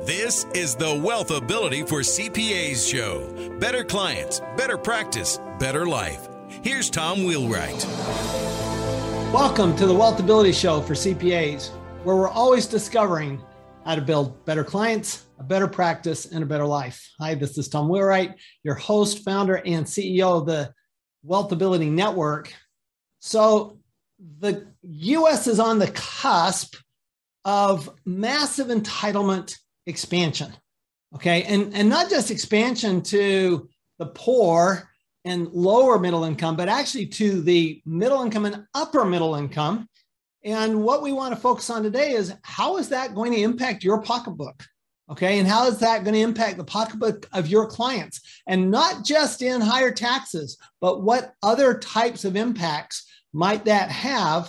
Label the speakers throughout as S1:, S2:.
S1: This is the Wealthability for CPAs show. Better clients, better practice, better life. Here's Tom Wheelwright.
S2: Welcome to the Wealthability show for CPAs, where we're always discovering how to build better clients, a better practice, and a better life. Hi, this is Tom Wheelwright, your host, founder, and CEO of the Wealthability Network. So the U.S. is on the cusp of massive entitlement expansion, okay? And not just expansion to the poor and lower middle income, but actually to the middle income and upper middle income. And what we want to focus on today is how is that going to impact your pocketbook, okay? And how is that going to impact the pocketbook of your clients? And not just in higher taxes, but what other types of impacts might that have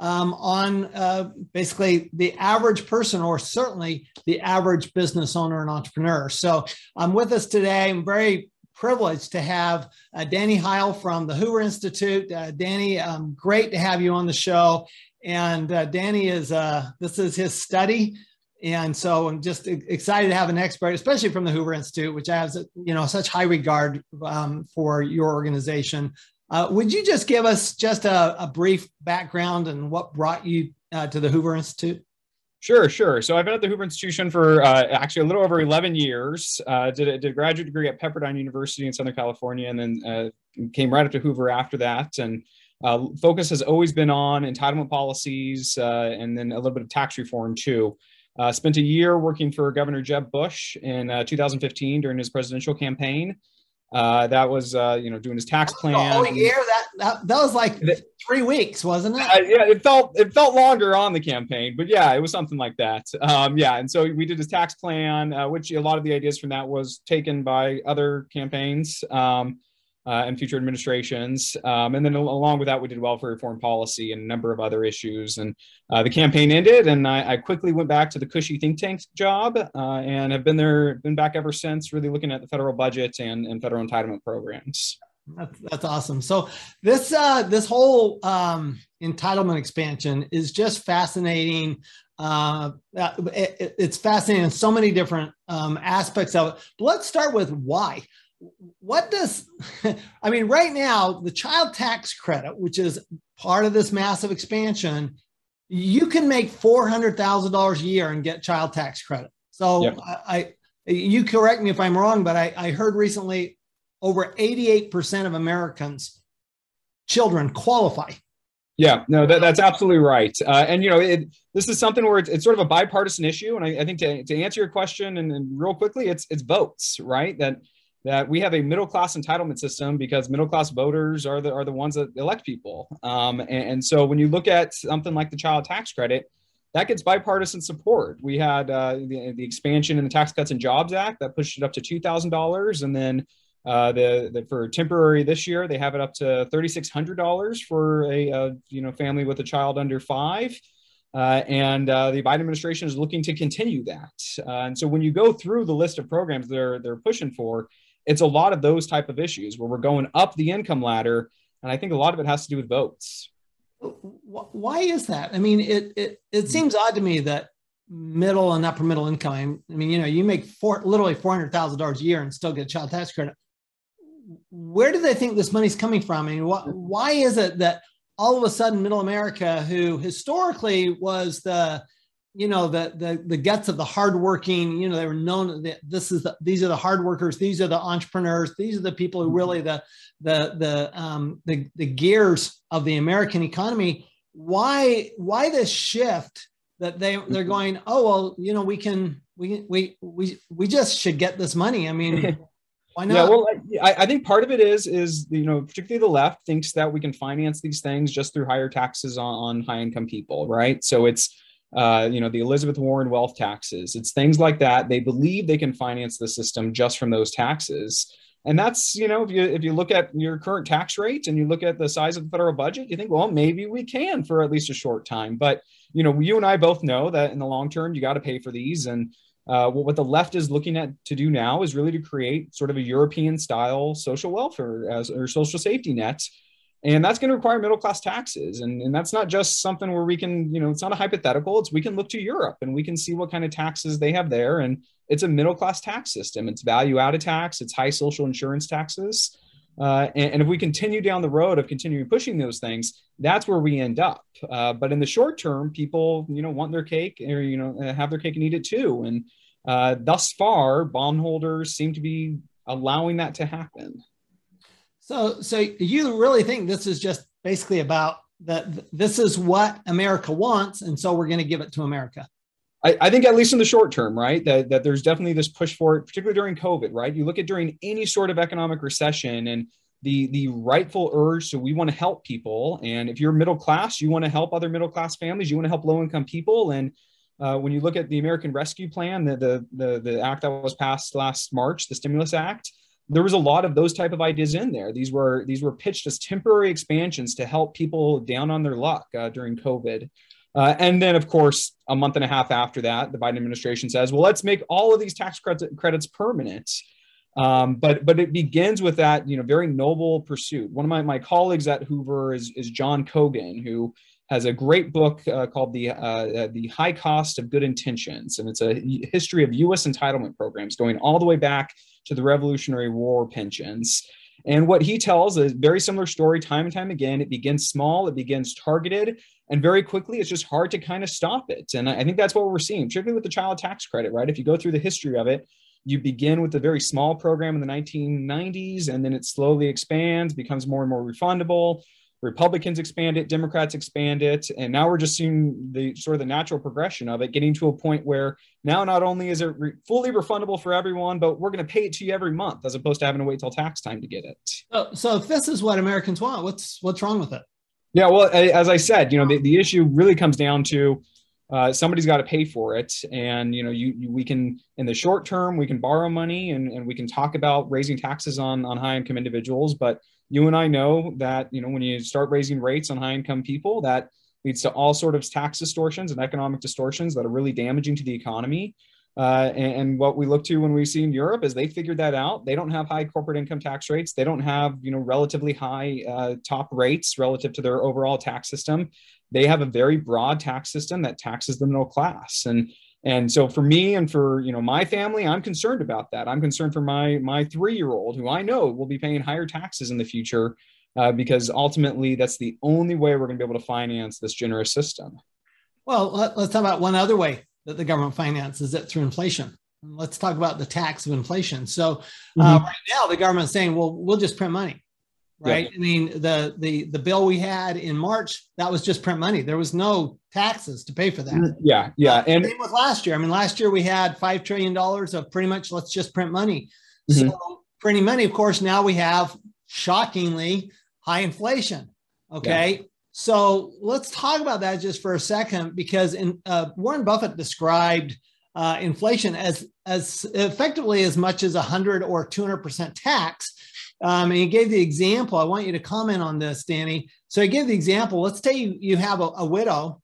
S2: on basically the average person, or certainly the average business owner and entrepreneur. So with us today, I'm very privileged to have Danny Heil from the Hoover Institute. Danny, great to have you on the show. And Danny is, this is his study. And so I'm just excited to have an expert, especially from the Hoover Institute, which has, such high regard for your organization. Would you just give us just a brief background and what brought you to the Hoover Institute?
S3: Sure. So I've been at the Hoover Institution for actually a little over 11 years. Did a graduate degree at Pepperdine University in Southern California, and then came right up to Hoover after that. And focus has always been on entitlement policies and then a little bit of tax reform too. Spent a year working for Governor Jeb Bush in 2015 during his presidential campaign. That was, doing his tax plan.
S2: Oh, year? That was like 3 weeks, wasn't it?
S3: Yeah, it felt longer on the campaign, but yeah, it was something like that. And so we did his tax plan, which a lot of the ideas from that was taken by other campaigns and future administrations. And then along with that, we did welfare reform policy and a number of other issues. And the campaign ended, and I quickly went back to the cushy think tank job and have been back ever since, really looking at the federal budget and federal entitlement programs.
S2: That's awesome. So this whole entitlement expansion is just fascinating. It's fascinating in so many different aspects of it. But let's start with why. Right now, the child tax credit, which is part of this massive expansion, you can make $400,000 a year and get child tax credit. So yep. You correct me if I'm wrong, but I heard recently over 88% of Americans' children qualify.
S3: Yeah, no, that's absolutely right. This is something where it's sort of a bipartisan issue. And I think to answer your question and real quickly, it's votes, right? That we have a middle-class entitlement system because middle-class voters are the ones that elect people. And so when you look at something like the child tax credit, that gets bipartisan support. We had the expansion in the Tax Cuts and Jobs Act that pushed it up to $2,000. And then for temporary this year, they have it up to $3,600 for a family with a child under 5. And the Biden administration is looking to continue that. And so when you go through the list of programs they're pushing for, it's a lot of those type of issues where we're going up the income ladder. And I think a lot of it has to do with votes.
S2: Why is that? I mean, it seems odd to me that middle and upper middle income, you make literally $400,000 a year and still get child tax credit. Where do they think this money's coming from? Why is it that all of a sudden middle America, who historically was the guts of the hardworking, they were known that these are the hard workers, these are the entrepreneurs, these are the people who really the gears of the American economy. Why this shift that they're going, we just should get this money. Why not?
S3: Yeah, well, I think part of it is particularly the left thinks that we can finance these things just through higher taxes on high income people, right? So it's the Elizabeth Warren wealth taxes. It's things like that. They believe they can finance the system just from those taxes. And that's, if you look at your current tax rate and you look at the size of the federal budget, you think, well, maybe we can for at least a short time. But, you and I both know that in the long term, you got to pay for these. And what the left is looking at to do now is really to create sort of a European style social welfare or social safety net. And that's going to require middle class taxes. And that's not just something where we can, it's not a hypothetical. It's we can look to Europe and we can see what kind of taxes they have there. And it's a middle class tax system. It's value added tax. It's high social insurance taxes. And if we continue down the road of continuing pushing those things, that's where we end up. But in the short term, people, want their cake or, have their cake and eat it too. And thus far, bondholders seem to be allowing that to happen.
S2: So you really think this is just basically about that? This is what America wants, and so we're going to give it to America.
S3: I think at least in the short term, right, that there's definitely this push for it, particularly during COVID, right? You look at during any sort of economic recession and the rightful urge. So we want to help people. And if you're middle class, you want to help other middle class families. You want to help low income people. And when you look at the American Rescue Plan, the act that was passed last March, the Stimulus Act, there was a lot of those type of ideas in there. These were pitched as temporary expansions to help people down on their luck during COVID. And then, of course, a month and a half after that, the Biden administration says, well, let's make all of these tax credits permanent. But it begins with that, very noble pursuit. One of my colleagues at Hoover is John Cogan, who has a great book called The High Cost of Good Intentions. And it's a history of U.S. entitlement programs going all the way back to the Revolutionary War pensions. And what he tells is a very similar story time and time again. It begins small, it begins targeted, and very quickly it's just hard to kind of stop it. And I think that's what we're seeing, particularly with the child tax credit, right? If you go through the history of it, you begin with a very small program in the 1990s, and then it slowly expands, becomes more and more refundable. Republicans expand it, Democrats expand it, and now we're just seeing the sort of the natural progression of it, getting to a point where now not only is it fully refundable for everyone, but we're going to pay it to you every month as opposed to having to wait till tax time to get it.
S2: So if this is what Americans want, what's wrong with it?
S3: Yeah, well, as I said, the issue really comes down to somebody's got to pay for it, and we can, in the short term, we can borrow money and we can talk about raising taxes on high income individuals, but you and I know that, when you start raising rates on high income people, that leads to all sort of tax distortions and economic distortions that are really damaging to the economy. And what we look to when we see in Europe is they figured that out. They don't have high corporate income tax rates. They don't have, relatively high top rates relative to their overall tax system. They have a very broad tax system that taxes the middle class. And so for me and for, my family, I'm concerned about that. I'm concerned for my 3-year-old, who I know will be paying higher taxes in the future because ultimately that's the only way we're going to be able to finance this generous system.
S2: Well, let's talk about one other way that the government finances it, through inflation. Let's talk about the tax of inflation. So right now the government's saying, well, we'll just print money. Right. Yeah. I mean, the bill we had in March, that was just print money. There was no taxes to pay for that.
S3: Yeah. Yeah.
S2: And same with last year. I mean, last year we had $5 trillion of pretty much, let's just print money. Mm-hmm. So printing money, of course, now we have shockingly high inflation. Okay. Yeah. So let's talk about that just for a second, because Warren Buffett described inflation as effectively as much as 100 or 200% tax. And he gave the example. I want you to comment on this, Danny. So he gave the example. Let's say you have a widow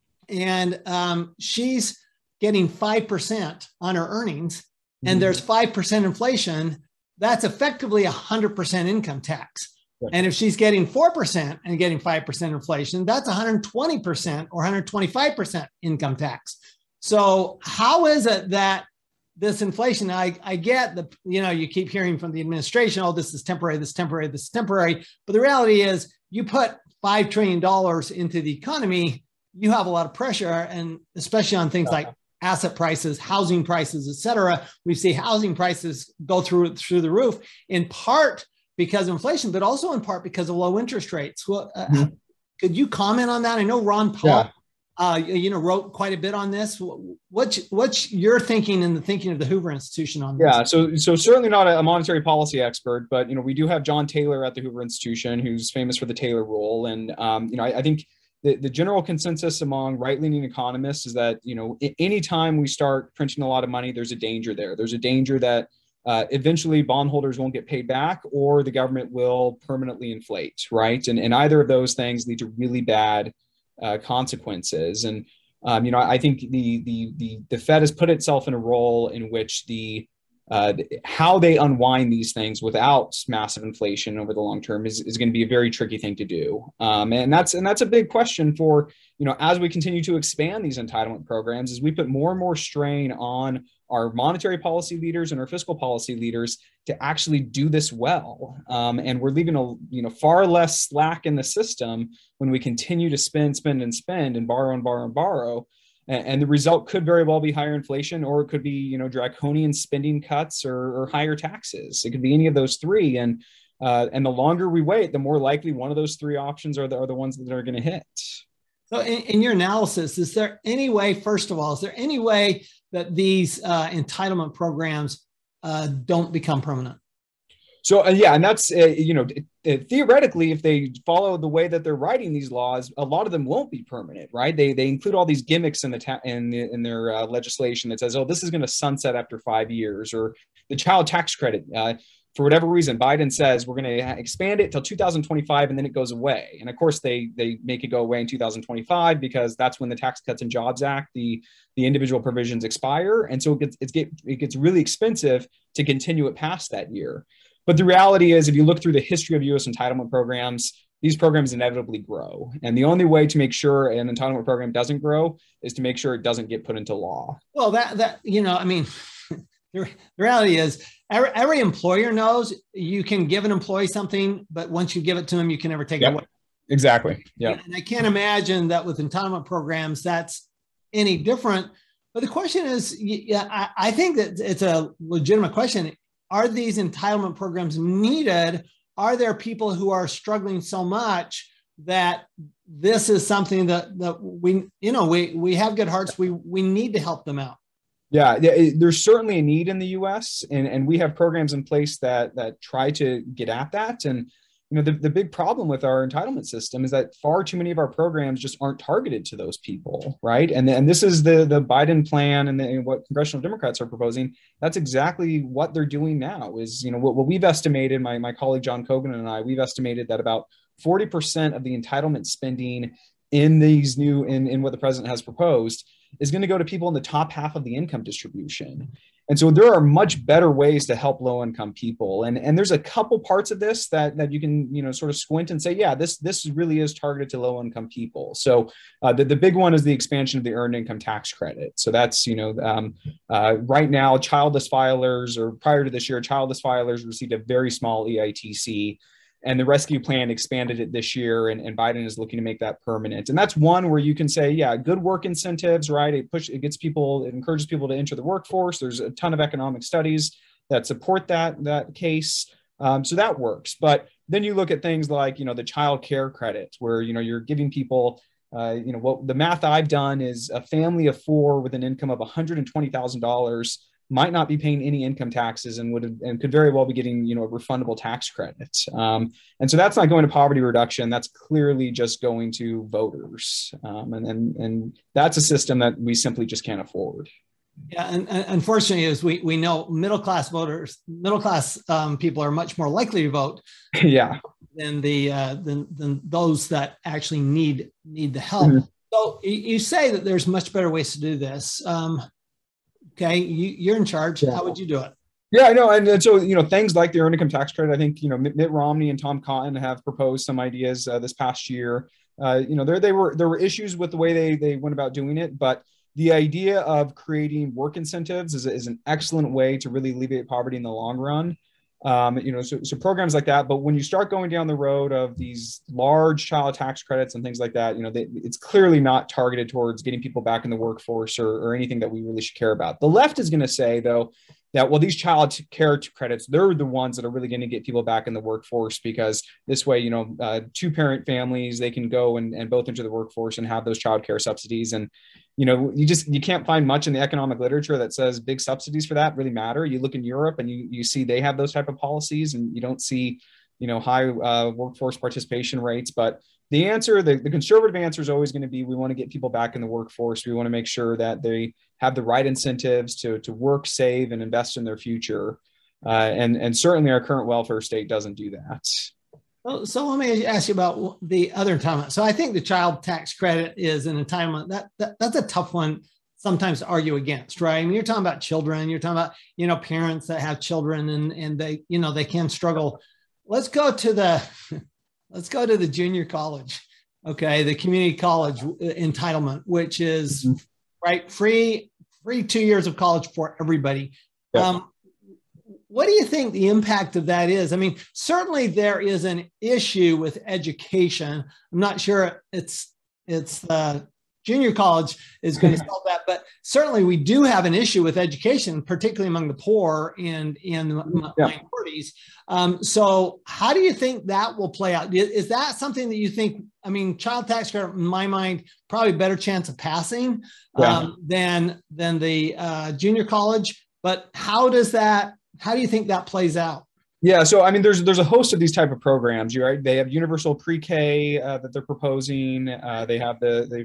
S2: and she's getting 5% on her earnings, and there's 5% inflation. That's effectively 100% income tax. Right. And if she's getting 4% and getting 5% inflation, that's 120% or 125% income tax. So how is it that this inflation, I get you keep hearing from the administration, oh, this is temporary, this is temporary, this is temporary. But the reality is you put $5 trillion into the economy, you have a lot of pressure, and especially on things like asset prices, housing prices, et cetera. We see housing prices go through the roof, in part because of inflation, but also in part because of low interest rates. Well, could you comment on that? I know Ron Paul wrote quite a bit on this. What's your thinking and the thinking of the Hoover Institution on this? Yeah,
S3: so certainly not a monetary policy expert, but we do have John Taylor at the Hoover Institution, who's famous for the Taylor rule, and I think the general consensus among right-leaning economists is that anytime we start printing a lot of money, there's a danger there. There's a danger that eventually bondholders won't get paid back, or the government will permanently inflate, right? And either of those things lead to really bad consequences. And I think the Fed has put itself in a role in which the how they unwind these things without massive inflation over the long term is going to be a very tricky thing to do. And that's a big question for, as we continue to expand these entitlement programs, as we put more and more strain on our monetary policy leaders and our fiscal policy leaders to actually do this well. And we're leaving far less slack in the system when we continue to spend and borrow and borrow and borrow. And the result could very well be higher inflation, or it could be, draconian spending cuts or higher taxes. It could be any of those three. And the longer we wait, the more likely one of those three options are the ones that are going to hit.
S2: So in your analysis, is there any way, first of all, that these entitlement programs don't become permanent?
S3: So, and that's, theoretically, if they follow the way that they're writing these laws, a lot of them won't be permanent, right? They include all these gimmicks in their legislation that says, oh, this is going to sunset after 5 years, or the child tax credit. For whatever reason, Biden says we're going to expand it till 2025 and then it goes away. And of course, they make it go away in 2025 because that's when the Tax Cuts and Jobs Act, the individual provisions expire. And so it gets really expensive to continue it past that year. But the reality is, if you look through the history of U.S. entitlement programs, these programs inevitably grow. And the only way to make sure an entitlement program doesn't grow is to make sure it doesn't get put into law.
S2: Well, the reality is every employer knows you can give an employee something, but once you give it to them, you can never take it away.
S3: Exactly. Yeah.
S2: And I can't imagine that with entitlement programs, that's any different. But the question is, I think that it's a legitimate question. Are these entitlement programs needed? Are there people who are struggling so much that this is something that we have good hearts. We need to help them out.
S3: Yeah, there's certainly a need in the U.S. and we have programs in place that try to get at that. And the big problem with our entitlement system is that far too many of our programs just aren't targeted to those people, right? And this is the Biden plan and what congressional Democrats are proposing. That's exactly what they're doing now. Is what we've estimated. My colleague John Cogan and I, we've estimated that about 40% of the entitlement spending in what the president has proposed is going to go to people in the top half of the income distribution. And so there are much better ways to help low-income people. And there's a couple parts of this that you can, sort of squint and say, yeah, this really is targeted to low-income people. So the big one is the expansion of the earned income tax credit. So that's, right now, childless filers, or prior to this year, childless filers received a very small EITC. And the rescue plan expanded it this year, and Biden is looking to make that permanent. And that's one where you can say, yeah, good work incentives, right? It encourages people to enter the workforce. There's a ton of economic studies that support that case. So that works. But then you look at things like, the child care credit, where, you're giving people, what the math I've done is a family of four with an income of $120,000 might not be paying any income taxes and could very well be getting, a refundable tax credit. And so that's not going to poverty reduction. That's clearly just going to voters. And that's a system that we simply just can't afford.
S2: Yeah. And unfortunately, as we know, middle-class people are much more likely to vote.
S3: Yeah.
S2: Than than those that actually need the help. Mm-hmm. So you say that there's much better ways to do this. Okay, you're in charge. Yeah. How would you do it?
S3: Yeah, I know. And so, things like the earned income tax credit, I think, Mitt Romney and Tom Cotton have proposed some ideas this past year. There were issues with the way they went about doing it, but the idea of creating work incentives is an excellent way to really alleviate poverty in the long run. So programs like that. But when you start going down the road of these large child tax credits and things like that, it's clearly not targeted towards getting people back in the workforce or anything that we really should care about. The left is going to say, though, that, well, these child care credits, they're the ones that are really going to get people back in the workforce, because this way, two-parent families, they can go and both enter the workforce and have those child care subsidies. And, you can't find much in the economic literature that says big subsidies for that really matter. You look in Europe and you see they have those type of policies, and you don't see, high workforce participation rates. But the answer, the conservative answer is always going to be, we want to get people back in the workforce. We want to make sure that they have the right incentives to work, save, and invest in their future. And certainly our current welfare state doesn't do that.
S2: So let me ask you about the other entitlement. So I think the child tax credit is an entitlement. That's a tough one sometimes argue against, right? I mean, you're talking about children, you're talking about, parents that have children and they, they can struggle. Let's go to the junior college. Okay. The community college entitlement, which is right. Free 2 years of college for everybody. Yeah. What do you think the impact of that is? I mean, certainly there is an issue with education. I'm not sure it's junior college is going to solve that, but certainly we do have an issue with education, particularly among the poor and minorities. So how do you think that will play out? Is that something that you think, I mean, child tax credit, in my mind, probably better chance of passing than the junior college, but how do you think that plays out?
S3: Yeah, so I mean, there's a host of these type of programs. Right? They have universal pre-K that they're proposing. They have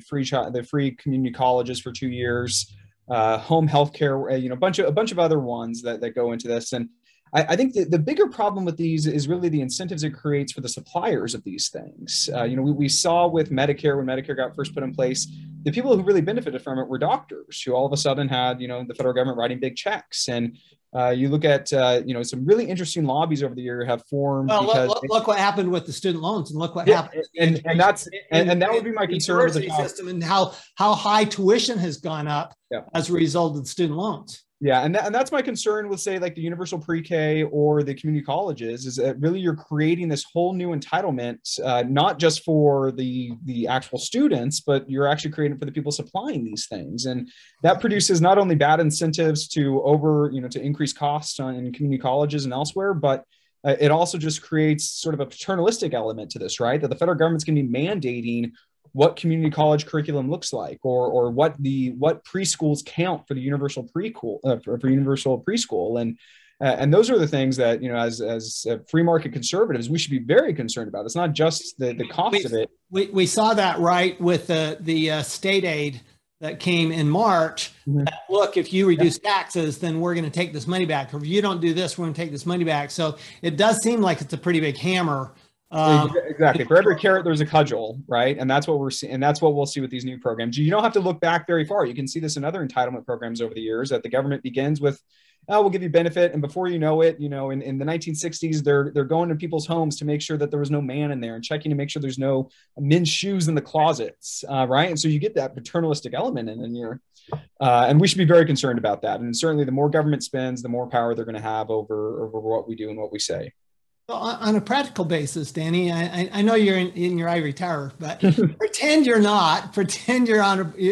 S3: the free community colleges for 2 years, home healthcare. A bunch of other ones that go into this. And I think the bigger problem with these is really the incentives it creates for the suppliers of these things. We saw with Medicare, when Medicare got first put in place, the people who really benefited from it were doctors who all of a sudden had the federal government writing big checks. And you look at some really interesting lobbies over the year have formed.
S2: Well, look what happened with the student loans, and look what happened.
S3: And that would be my concern with the
S2: system, and how high tuition has gone up as a result of the student loans.
S3: Yeah, and that's my concern with, say, like the universal pre-K or the community colleges, is that really you're creating this whole new entitlement, not just for the actual students, but you're actually creating for the people supplying these things, and that produces not only bad incentives to increase costs in community colleges and elsewhere, but it also just creates sort of a paternalistic element to this, right? That the federal government's going to be mandating what community college curriculum looks like, or what preschools count for the universal for universal preschool, and those are the things that as free market conservatives we should be very concerned about. It's not just the cost of it.
S2: We saw that right with the state aid that came in March. Mm-hmm. Look, if you reduce taxes, then we're going to take this money back, or if you don't do this, we're going to take this money back. So it does seem like it's a pretty big hammer.
S3: Exactly. For every carrot, there's a cudgel, right? And that's what we're seeing. And that's what we'll see with these new programs. You don't have to look back very far. You can see this in other entitlement programs over the years, that the government begins with, we'll give you benefit. And before you know it, in the 1960s, they're going to people's homes to make sure that there was no man in there, and checking to make sure there's no men's shoes in the closets, right? And so you get that paternalistic element in here. And we should be very concerned about that. And certainly the more government spends, the more power they're going to have over what we do and what we say.
S2: Well, on a practical basis, Danny, I know you're in your ivory tower, but pretend you're not. Pretend you're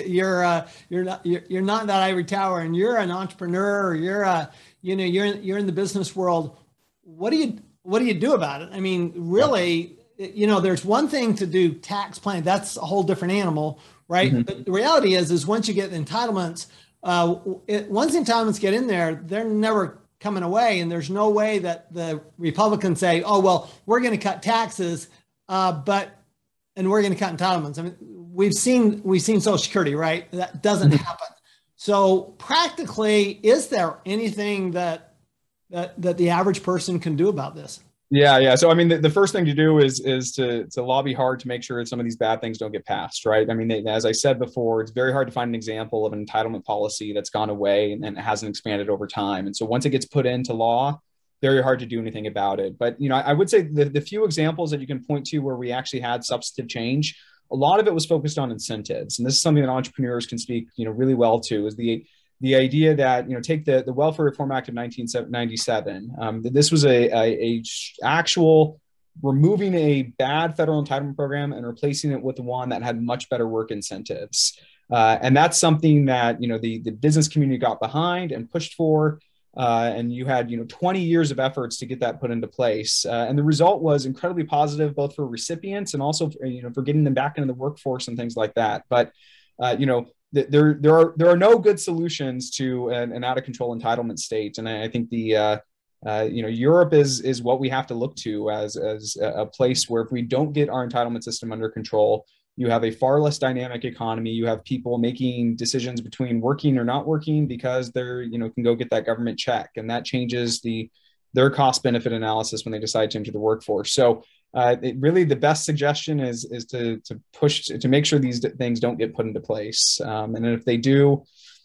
S2: not that ivory tower, and you're an entrepreneur, or you're in the business world. What do you do about it? I mean, really, there's one thing to do tax planning. That's a whole different animal, right? Mm-hmm. But the reality is once you get the entitlements, once the entitlements get in there, they're never coming away, and there's no way that the Republicans say, "Oh, well, we're going to cut taxes, and we're going to cut entitlements." I mean, we've seen Social Security, right? That doesn't happen. So, practically, is there anything that the average person can do about this?
S3: Yeah. So, I mean, the first thing to do is to lobby hard to make sure that some of these bad things don't get passed, right? I mean, as I said before, it's very hard to find an example of an entitlement policy that's gone away and it hasn't expanded over time. And so once it gets put into law, very hard to do anything about it. But, I would say the few examples that you can point to where we actually had substantive change, a lot of it was focused on incentives. And this is something that entrepreneurs can speak, really well to, is the idea that, take the Welfare Reform Act of 1997. This was a actual removing a bad federal entitlement program and replacing it with one that had much better work incentives. And that's something that, the business community got behind and pushed for. And you had, 20 years of efforts to get that put into place. And the result was incredibly positive, both for recipients and also, for getting them back into the workforce and things like that. But, there are no good solutions to an out of control entitlement state, and I think Europe is what we have to look to as a place where, if we don't get our entitlement system under control, you have a far less dynamic economy. You have people making decisions between working or not working because they're can go get that government check, and that changes their cost benefit analysis when they decide to enter the workforce. So. Really, the best suggestion is to push to make sure these things don't get put into place. And if they do,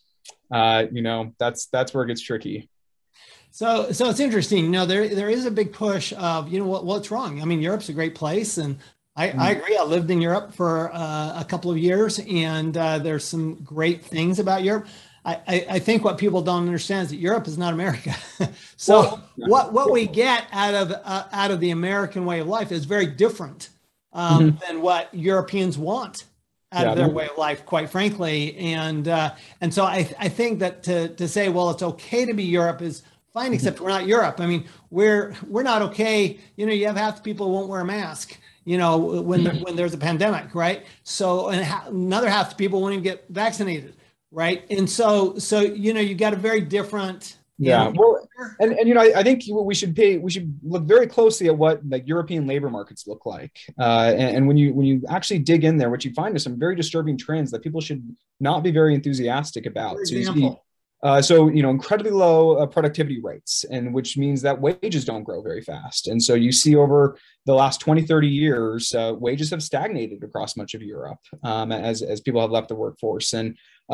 S3: That's where it gets tricky.
S2: So it's interesting. There is a big push of, what's wrong. I mean, Europe's a great place, and I agree. I lived in Europe for a couple of years, and there's some great things about Europe. I think what people don't understand is that Europe is not America. So what we get out of the American way of life is very different than what Europeans want out of their way of life, quite frankly. And so I think that to say, well, it's okay to be Europe is fine, except we're not Europe. I mean, we're not okay. You have half the people who won't wear a mask, when there's a pandemic, right? So, and another half the people won't even get vaccinated, right? And so you got a very different.
S3: Well, and I think we should look very closely at what like European labor markets look like. And when you actually dig in there, what you find is some very disturbing trends that people should not be very enthusiastic about.
S2: For example.
S3: So incredibly low productivity rates, and which means that wages don't grow very fast. And so you see over the last 20, 30 years, wages have stagnated across much of Europe as people have left the workforce, and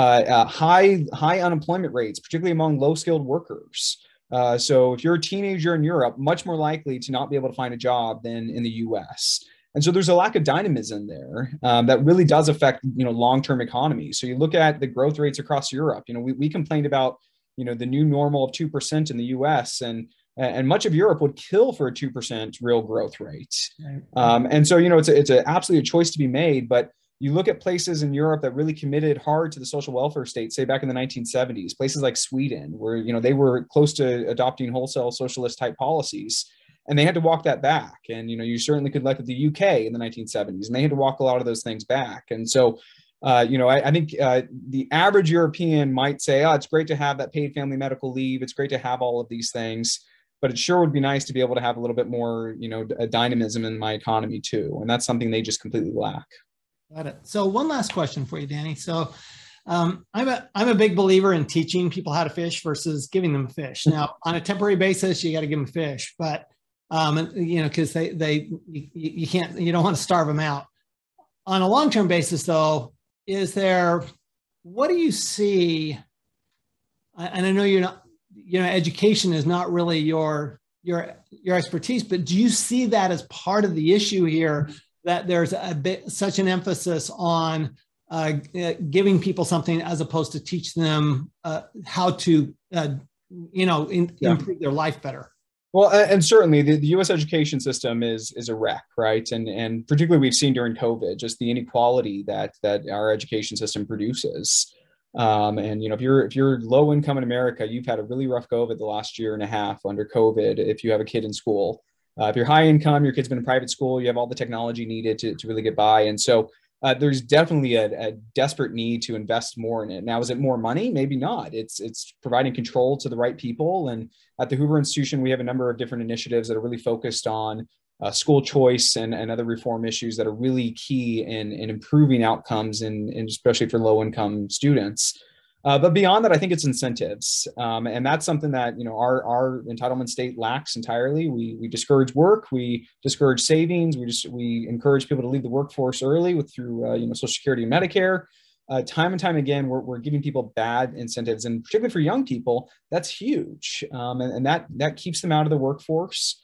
S3: high unemployment rates, particularly among low-skilled workers. So if you're a teenager in Europe, much more likely to not be able to find a job than in the US. And so there's a lack of dynamism there that really does affect, long-term economies. So you look at the growth rates across Europe. We complained about, the new normal of 2% in the US, and much of Europe would kill for a 2% real growth rate. And so, it's absolutely a choice to be made. But you look at places in Europe that really committed hard to the social welfare state, say back in the 1970s, places like Sweden, where, they were close to adopting wholesale socialist type policies. And they had to walk that back. And, you certainly could look at the UK in the 1970s, and they had to walk a lot of those things back. And so, I think the average European might say, oh, it's great to have that paid family medical leave. It's great to have all of these things, but it sure would be nice to be able to have a little bit more, a dynamism in my economy too. And that's something they just completely lack.
S2: Got it. So one last question for you, Danny. So I'm a big believer in teaching people how to fish versus giving them a fish. Now, on a temporary basis, you got to give them fish, but because you can't, you don't want to starve them out. On a long-term basis, though, what do you see? And I know you're not, education is not really your expertise, but do you see that as part of the issue here, that there's such an emphasis on giving people something as opposed to teach them how to, improve their life better?
S3: Well, and certainly the U.S. education system is a wreck, right? And particularly we've seen during COVID, just the inequality that our education system produces. And if you're low income in America, you've had a really rough go of it the last year and a half under COVID. If you have a kid in school, if you're high income, your kid's been in private school, you have all the technology needed to really get by. And so there's definitely a desperate need to invest more in it. Now, is it more money? Maybe not. It's providing control to the right people. And at the Hoover Institution, we have a number of different initiatives that are really focused on school choice and other reform issues that are really key in improving outcomes, and especially for low-income students. But beyond that, I think it's incentives. And that's something that, our entitlement state lacks entirely. We discourage work, we discourage savings, we encourage people to leave the workforce early through Social Security and Medicare. Time and time again, we're giving people bad incentives, and particularly for young people, that's huge. And that keeps them out of the workforce.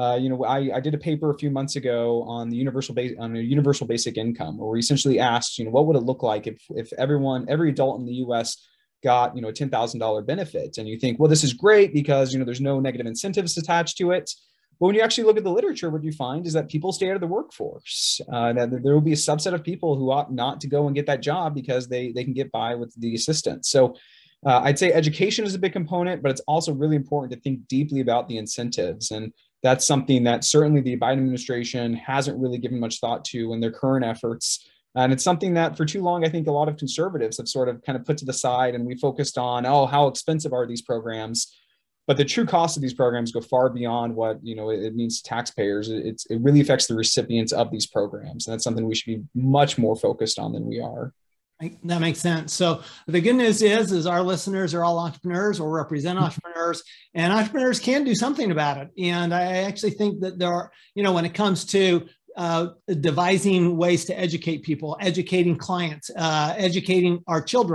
S3: I did a paper a few months ago on the universal basic income, where we essentially asked, what would it look like if every adult in the U.S. got, a $10,000 benefit? And you think, well, this is great because, there's no negative incentives attached to it. But when you actually look at the literature, what you find is that people stay out of the workforce. That there will be a subset of people who ought not to go and get that job because they can get by with the assistance. So I'd say education is a big component, but it's also really important to think deeply about the incentives. And that's something that certainly the Biden administration hasn't really given much thought to in their current efforts. And it's something that for too long, I think a lot of conservatives have sort of kind of put to the side, and we focused on, how expensive are these programs? But the true costs of these programs go far beyond what, it means to taxpayers. It really affects the recipients of these programs. And that's something we should be much more focused on than we are.
S2: That makes sense. So the good news is our listeners are all entrepreneurs or represent entrepreneurs, and entrepreneurs can do something about it. And I actually think that there are, when it comes to devising ways to educate people, educating clients, educating our children,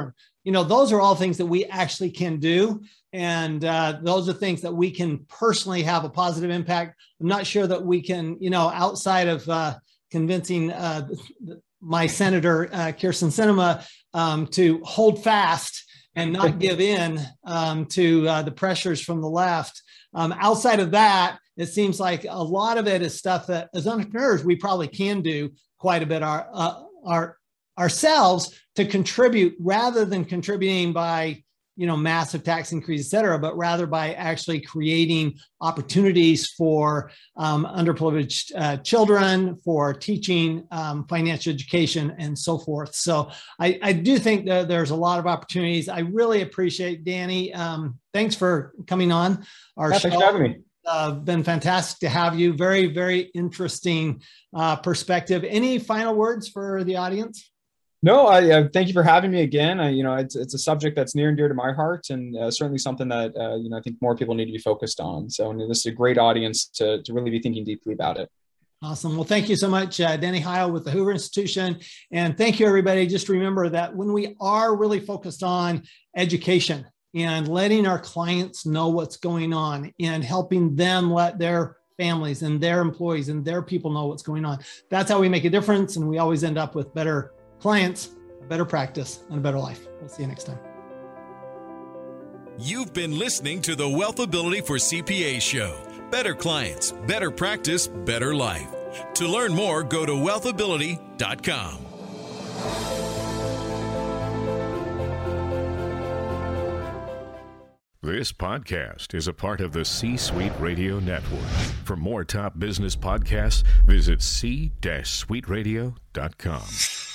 S2: those are all things that we actually can do. And those are things that we can personally have a positive impact. I'm not sure that we can, outside of convincing my Senator Kyrsten Sinema to hold fast and not give in to the pressures from the left. Outside of that, it seems like a lot of it is stuff that as entrepreneurs, we probably can do quite a bit ourselves to contribute, rather than contributing by, massive tax increase, et cetera, but rather by actually creating opportunities for underprivileged children, for teaching financial education, and so forth. So I do think that there's a lot of opportunities. I really appreciate, Danny. Thanks for coming on our show.
S3: Thanks for having me.
S2: Been fantastic to have you. Very, very interesting perspective. Any final words for the audience?
S3: No, I thank you for having me again. It's a subject that's near and dear to my heart, and certainly something that I think more people need to be focused on. So this is a great audience to really be thinking deeply about it.
S2: Awesome. Well, thank you so much, Danny Heil with the Hoover Institution. And thank you, everybody. Just remember that when we are really focused on education and letting our clients know what's going on and helping them let their families and their employees and their people know what's going on, that's how we make a difference. And we always end up with better clients, better practice, and a better life. We'll see you next time.
S1: You've been listening to the Wealthability for CPA show. Better clients, better practice, better life. To learn more, go to wealthability.com.
S4: This podcast is a part of the C-Suite Radio Network. For more top business podcasts, visit c-suiteradio.com.